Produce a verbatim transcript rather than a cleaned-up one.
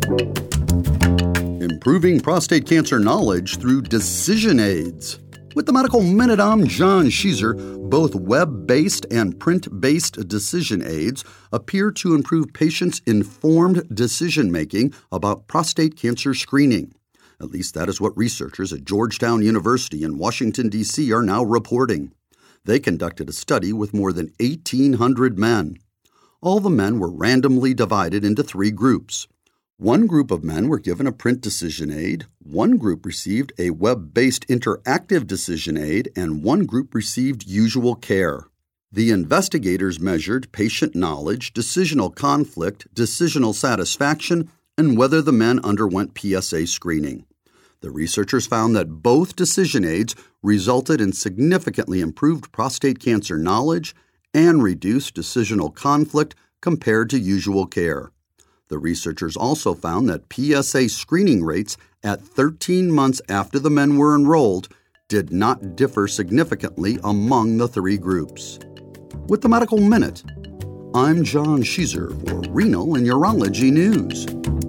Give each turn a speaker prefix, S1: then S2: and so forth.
S1: Improving prostate cancer knowledge through decision aids. With the Medical Minute, I'm John Sheezer. Both web-based and print-based decision aids appear to improve patients' informed decision-making about prostate cancer screening. At least that is what researchers at Georgetown University in Washington, D C are now reporting. They conducted a study with more than eighteen hundred men. All the men were randomly divided into three groups. One group of men were given a print decision aid, one group received a web-based interactive decision aid, and one group received usual care. The investigators measured patient knowledge, decisional conflict, decisional satisfaction, and whether the men underwent P S A screening. The researchers found that both decision aids resulted in significantly improved prostate cancer knowledge and reduced decisional conflict compared to usual care. The researchers also found that P S A screening rates at thirteen months after the men were enrolled did not differ significantly among the three groups. With the Medical Minute, I'm John Sheezer for Renal and Urology News.